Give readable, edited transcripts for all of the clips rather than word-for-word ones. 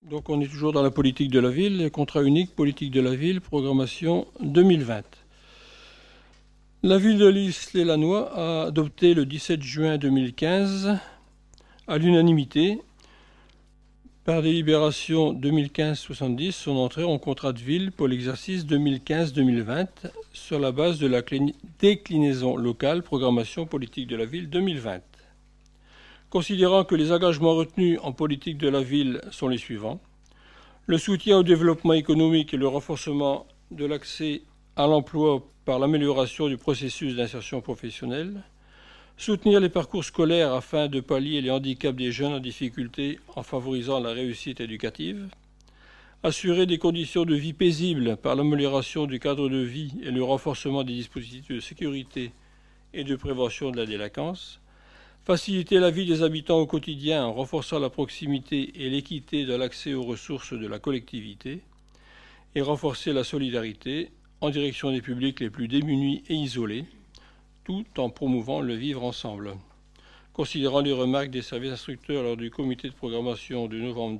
Donc on est toujours dans la politique de la ville, contrat unique, politique de la ville, programmation 2020. La ville de l'Isle-et-Lannoy a adopté le 17 juin 2015, à l'unanimité, par délibération 2015-70, son entrée en contrat de ville pour l'exercice 2015-2020 sur la base de la déclinaison locale, programmation politique de la ville 2020. Considérant que les engagements retenus en politique de la ville sont les suivants: le soutien au développement économique et le renforcement de l'accès à l'emploi par l'amélioration du processus d'insertion professionnelle, soutenir les parcours scolaires afin de pallier les handicaps des jeunes en difficulté en favorisant la réussite éducative, assurer des conditions de vie paisibles par l'amélioration du cadre de vie et le renforcement des dispositifs de sécurité et de prévention de la délinquance, faciliter la vie des habitants au quotidien en renforçant la proximité et l'équité de l'accès aux ressources de la collectivité, et renforcer la solidarité en direction des publics les plus démunis et isolés, tout en promouvant le vivre ensemble. Considérant les remarques des services instructeurs lors du comité de programmation de novembre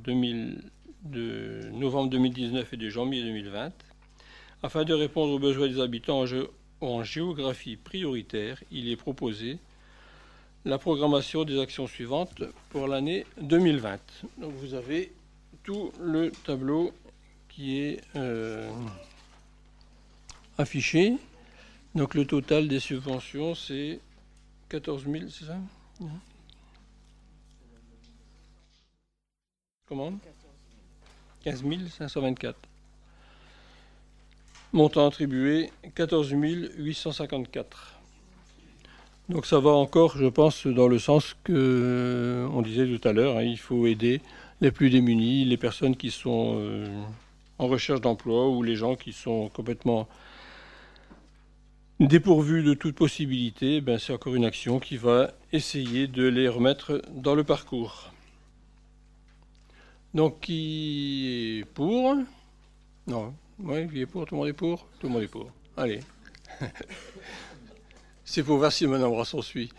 2019 et de janvier 2020, afin de répondre aux besoins des habitants en géographie prioritaire, il est proposé la programmation des actions suivantes pour l'année 2020. Donc vous avez tout le tableau qui est affiché. Donc le total des subventions, c'est 14 000, c'est ça? Comment? 15 524. Montant attribué, 14 854. Donc ça va encore, je pense, dans le sens qu'on disait tout à l'heure, hein, il faut aider les plus démunis, les personnes qui sont en recherche d'emploi ou les gens qui sont complètement dépourvus de toute possibilité. Ben, c'est encore une action qui va essayer de les remettre dans le parcours. Donc qui est pour? Non, oui, qui est pour? Tout le monde est pour? Tout le monde est pour. Allez. C'est pour voir si Mme Brasson suit.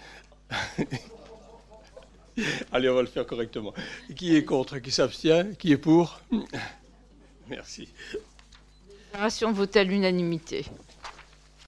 Allez, on va le faire correctement. Qui est contre? Qui s'abstient? Qui est pour? Merci. La délibération vote à l'unanimité.